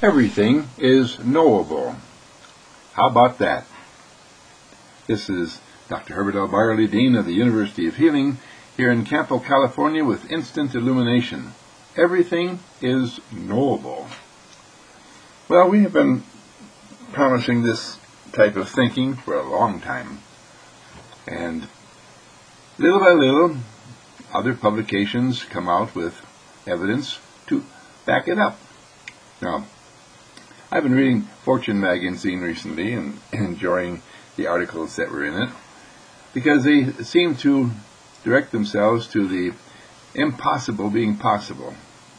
Everything is knowable. How about that? This is Dr. Herbert L. Byerly, Dean of the University of Healing, here in Campo, California, with instant illumination. Everything is knowable. Well, we have been promising this type of thinking for a long time. And little by little, other publications come out with evidence to back it up. Now, I've been reading Fortune magazine recently and enjoying the articles that were in it, because they seem to direct themselves to the impossible being possible.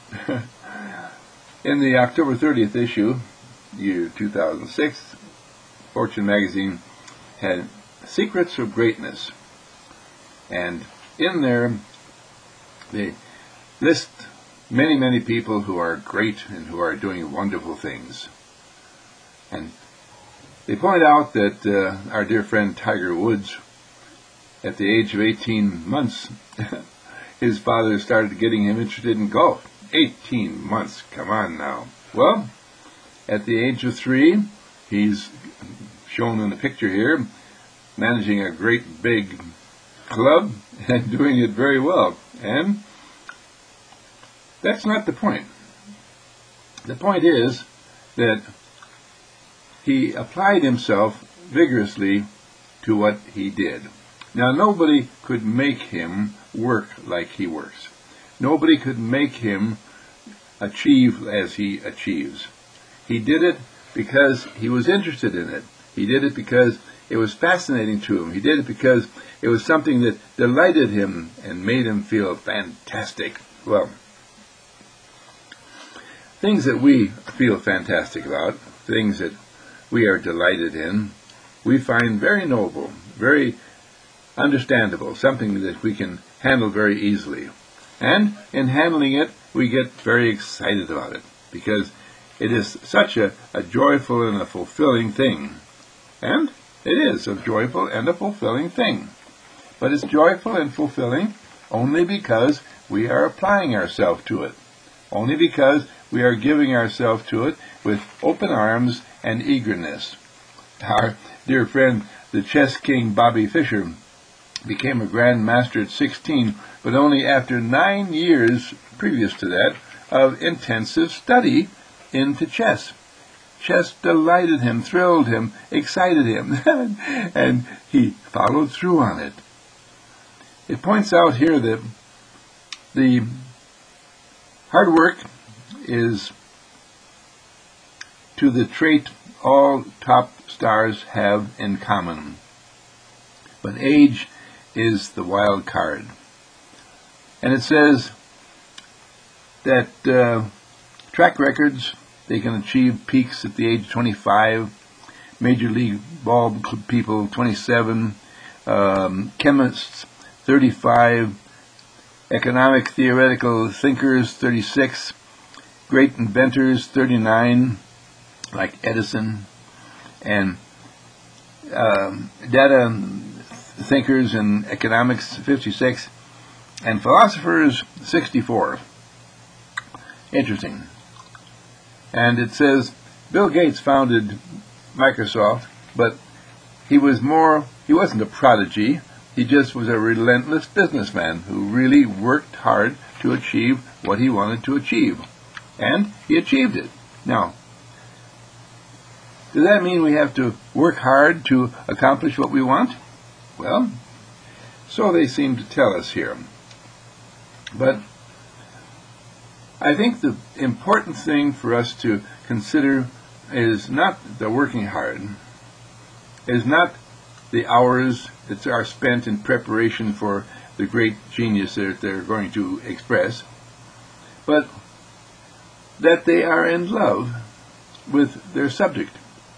In the October 30th issue, year 2006, Fortune magazine had Secrets of Greatness. And in there, they list many people who are great and who are doing wonderful things. And they point out that our dear friend Tiger Woods, at the age of 18 months, his father started getting him interested in golf. 18 months, come on now. Well, at the age of 3, he's shown in the picture here, managing a great big club and doing it very well. And that's not the point. The point is that he applied himself vigorously to what he did. Now, nobody could make him work like he works. Nobody could make him achieve as he achieves. He did it because he was interested in it. He did it because it was fascinating to him. He did it because it was something that delighted him and made him feel fantastic. Well, things that we feel fantastic about, things that we are delighted in, we find very noble, very understandable, something that we can handle very easily. And in handling it, we get very excited about it, because it is such a joyful and a fulfilling thing. And it is a joyful and a fulfilling thing. But it's joyful and fulfilling only because we are applying ourselves to it. Only because we are giving ourselves to it with open arms and eagerness. Our dear friend, the chess king Bobby Fischer, became a Grand Master at 16, but only after 9 years previous to that of intensive study into chess. Chess delighted him, thrilled him, excited him, and he followed through on it. It points out here that the hard work is to the trait all top stars have in common. But age is the wild card. And it says that track records, they can achieve peaks at the age of 25, Major League Ball people 27, chemists 35, economic theoretical thinkers 36, great inventors 39, like Edison, and data thinkers in economics 56, and philosophers 64. Interesting. And it says Bill Gates founded Microsoft, but he wasn't a prodigy. He just was a relentless businessman who really worked hard to achieve what he wanted to achieve. And he achieved it. Now, does that mean we have to work hard to accomplish what we want? Well, so they seem to tell us here. But I think the important thing for us to consider is not the working hard, is not the hours that are spent in preparation for the great genius that they're going to express, but that they are in love with their subject.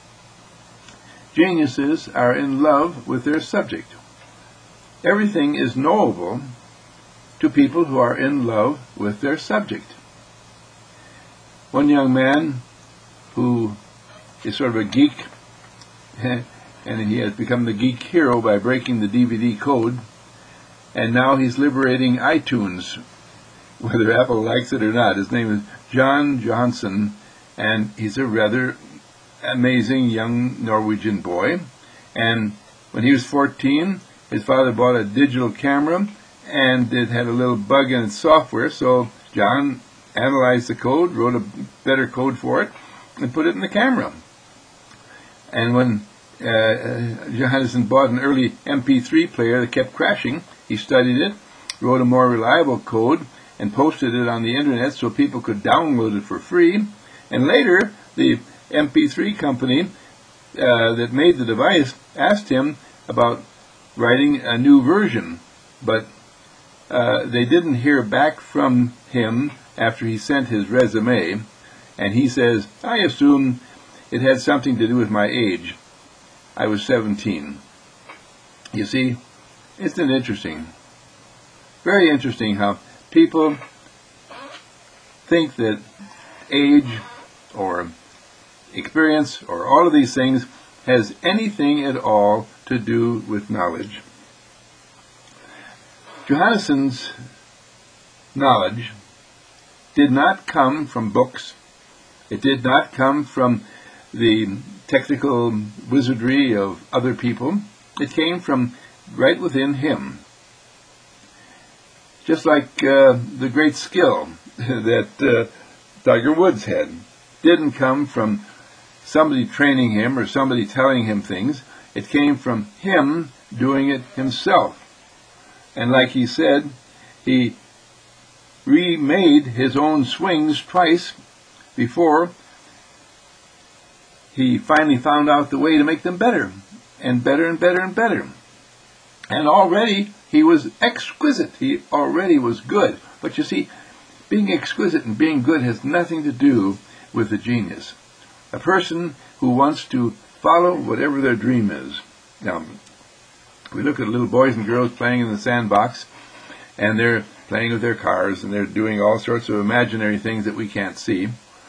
Geniuses are in love with their subject. Everything is knowable to people who are in love with their subject. One young man who is sort of a geek, and he has become the geek hero by breaking the DVD code, and now he's liberating iTunes, whether Apple likes it or not. His name is John Johnson, and he's a rather amazing young Norwegian boy. And when he was 14, his father bought a digital camera, and it had a little bug in its software, so John analyzed the code, wrote a better code for it, and put it in the camera. And when Johannesson bought an early MP3 player that kept crashing, he studied it, wrote a more reliable code, and posted it on the internet so people could download it for free. And later, the MP3 company that made the device asked him about writing a new version, but they didn't hear back from him after he sent his resume, and he says, "I assume it had something to do with my age. I was 17. You see, isn't it interesting? Very interesting how people think that age or experience or all of these things has anything at all to do with knowledge. Johannesson's knowledge did not come from books. It did not come from the technical wizardry of other people. It came from right within him. Just like the great skill that Tiger Woods had didn't come from somebody training him or somebody telling him things. It came from him doing it himself. And like he said, he remade his own swings twice before he finally found out the way to make them better and better and better and better. And already he was exquisite. He already was good. But you see, being exquisite and being good has nothing to do with the genius. A person who wants to follow whatever their dream is. Now, we look at little boys and girls playing in the sandbox, and they're playing with their cars, and they're doing all sorts of imaginary things that we can't see.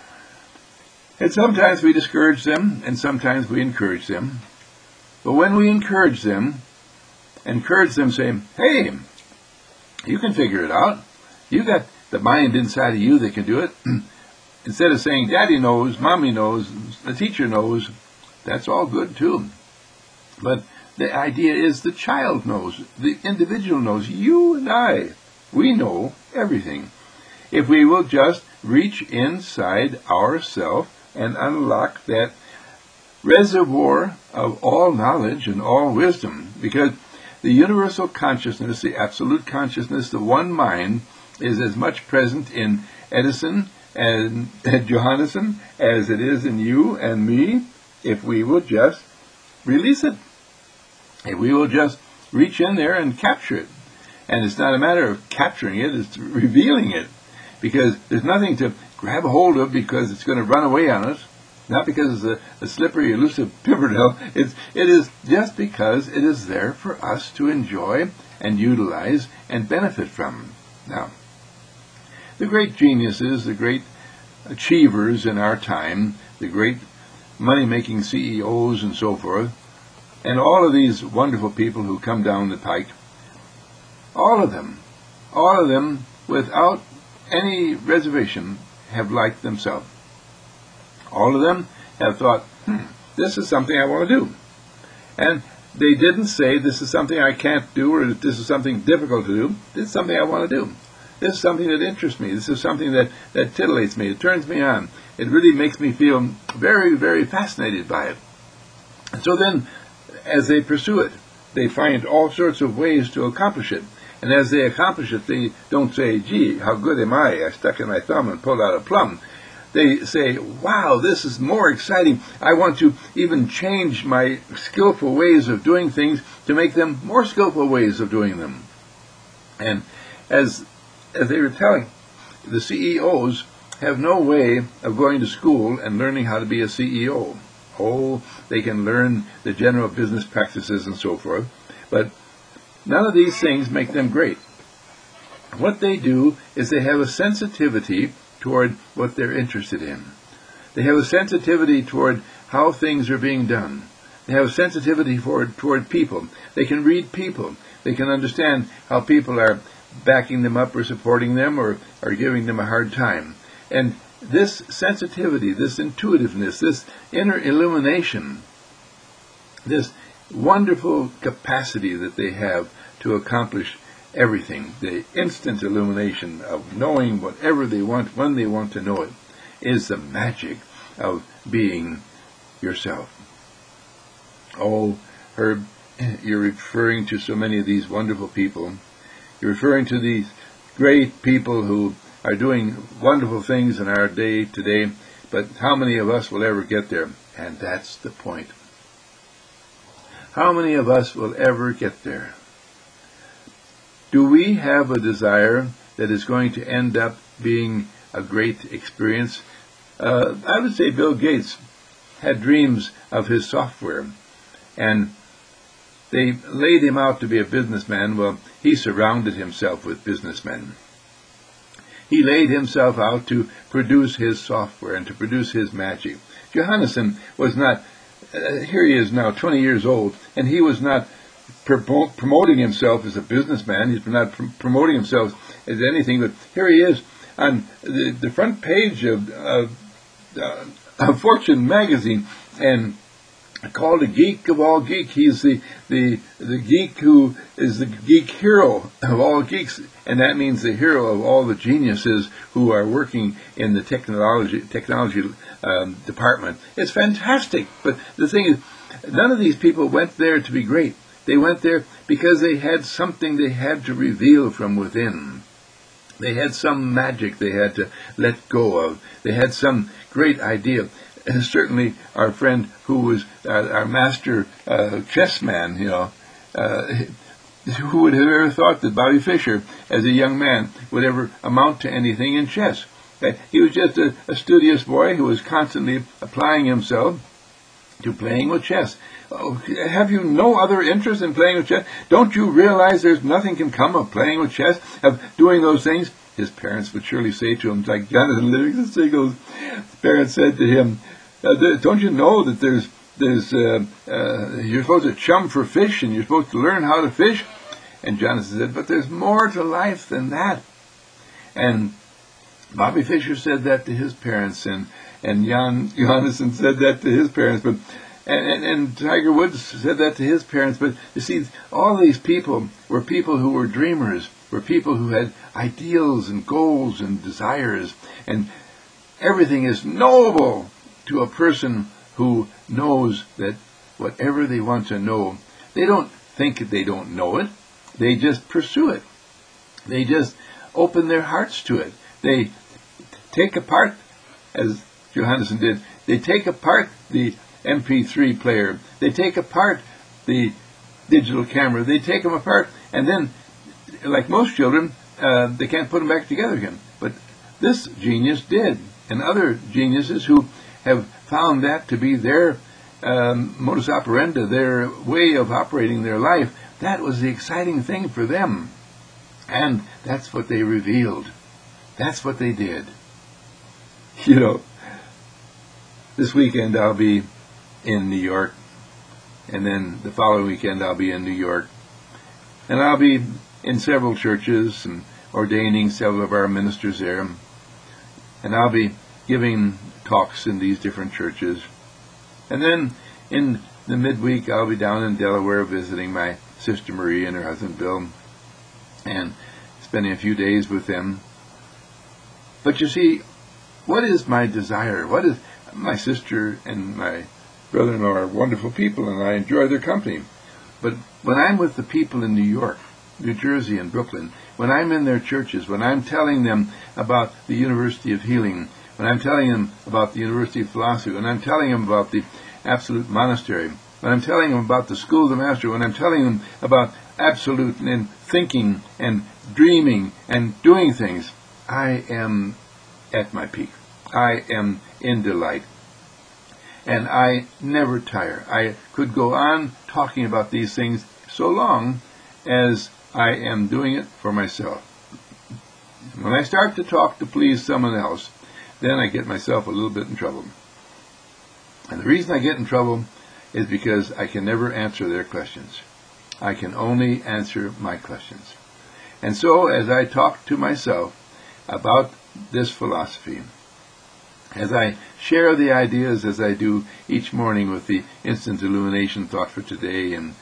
And sometimes we discourage them, and sometimes we encourage them. But when we encourage them saying, "Hey, you can figure it out. You got the mind inside of you that can do it." Instead of saying, "Daddy knows, Mommy knows, the teacher knows," that's all good too. But the idea is the child knows, the individual knows, you and I, we know everything. If we will just reach inside ourselves and unlock that reservoir of all knowledge and all wisdom, because the universal consciousness, the absolute consciousness, the one mind, is as much present in Edison and Johannesson as it is in you and me, if we will just release it. If we will just reach in there and capture it. And it's not a matter of capturing it, it's revealing it. Because there's nothing to grab a hold of because it's going to run away on us. Not because it's a slippery, elusive Pimpernel. It is just because it is there for us to enjoy and utilize and benefit from. Now, the great geniuses, the great achievers in our time, the great money-making CEOs and so forth, and all of these wonderful people who come down the pike, all of them, without any reservation, have liked themselves. All of them have thought, this is something I want to do. And they didn't say, this is something I can't do, or this is something difficult to do. This is something I want to do. This is something that interests me. This is something that titillates me. It turns me on. It really makes me feel very, very fascinated by it. And so then, as they pursue it, they find all sorts of ways to accomplish it. And as they accomplish it, they don't say, gee, how good am I? I stuck in my thumb and pulled out a plum. They say, wow, this is more exciting. I want to even change my skillful ways of doing things to make them more skillful ways of doing them. And as they were telling, the CEOs have no way of going to school and learning how to be a CEO. Oh, they can learn the general business practices and so forth, but none of these things make them great. What they do is they have a sensitivity toward what they're interested in. They have a sensitivity toward how things are being done. They have a sensitivity toward people. They can read people. They can understand how people are backing them up or supporting them or giving them a hard time. And this sensitivity, this intuitiveness, this inner illumination, this wonderful capacity that they have to accomplish everything, the instant illumination of knowing whatever they want when they want to know it, is the magic of being yourself. Oh, Herb, you're referring to so many of these wonderful people. You're referring to these great people who are doing wonderful things in our day today, but how many of us will ever get there? And that's the point. How many of us will ever get there? Do we have a desire that is going to end up being a great experience? I would say Bill Gates had dreams of his software, and they laid him out to be a businessman. Well, he surrounded himself with businessmen. He laid himself out to produce his software and to produce his magic. Johannesson was not, here he is now, 20 years old, and he was not promoting himself as a businessman. He's not promoting himself as anything, but here he is on the front page of Fortune magazine, and called a geek of all geek. He's the geek who is the geek hero of all geeks, and that means the hero of all the geniuses who are working in the technology department. It's fantastic, but the thing is, none of these people went there to be great. They went there because they had something they had to reveal from within. They had some magic they had to let go of. They had some great idea. And certainly our friend who was our master chess man, who would have ever thought that Bobby Fischer, as a young man, would ever amount to anything in chess? He was just a studious boy who was constantly applying himself to playing with chess. Oh, have you no other interest in playing with chess? Don't you realize there's nothing can come of playing with chess, of doing those things? His parents would surely say to him, like Jonathan Livingston Seagull's parents said to him, don't you know that you're supposed to chum for fish and you're supposed to learn how to fish? And Jonathan said, but there's more to life than that. And Bobby Fischer said that to his parents, and Johannesson said that to his parents, but and Tiger Woods said that to his parents. But you see, all these people were people who were dreamers, were people who had ideals and goals and desires, and everything is knowable to a person who knows that whatever they want to know, they don't think they don't know it. They just pursue it. They just open their hearts to it. They take apart, as Johannesson did, they take apart the MP3 player. They take apart the digital camera. They take them apart, and then, like most children, they can't put them back together again. But this genius did, and other geniuses who have found that to be their modus operandi, their way of operating their life. That was the exciting thing for them. And that's what they revealed. That's what they did. This weekend I'll be in New York, and then the following weekend I'll be in New York. And I'll be in several churches and ordaining several of our ministers there. And I'll be giving talks in these different churches. And then in the midweek I'll be down in Delaware visiting my sister Marie and her husband Bill, and spending a few days with them. But you see, what is my desire? What is my sister and my brother-in-law are wonderful people, and I enjoy their company. But when I'm with the people in New York, New Jersey, and Brooklyn, when I'm in their churches, when I'm telling them about the University of Healing, when I'm telling them about the University of Philosophy, when I'm telling them about the Absolute Monastery, when I'm telling them about the School of the Master, when I'm telling them about absolute and thinking and dreaming and doing things, I am at my peak. I am in delight. And I never tire. I could go on talking about these things so long as I am doing it for myself. When I start to talk to please someone else, then I get myself a little bit in trouble. And the reason I get in trouble is because I can never answer their questions. I can only answer my questions. And so as I talk to myself about this philosophy, as I share the ideas as I do each morning with the Instant Illumination Thought for Today and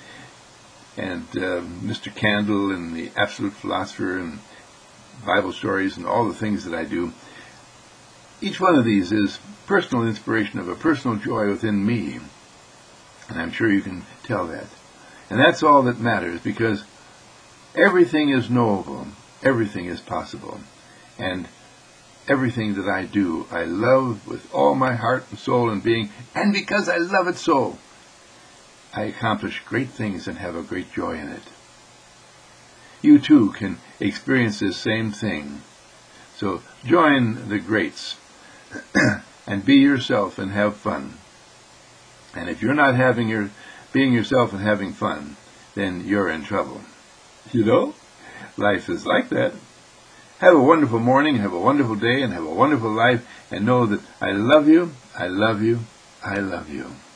Mr. Candle and the Absolute Philosopher and Bible stories and all the things that I do, each one of these is personal inspiration of a personal joy within me. And I'm sure you can tell that. And that's all that matters, because everything is knowable, everything is possible, and everything that I do, I love with all my heart and soul and being, and because I love it so, I accomplish great things and have a great joy in it. You too can experience this same thing. So join the greats and be yourself and have fun. And if you're not being yourself and having fun, then you're in trouble. You know, life is like that. Have a wonderful morning, have a wonderful day, and have a wonderful life, and know that I love you, I love you, I love you.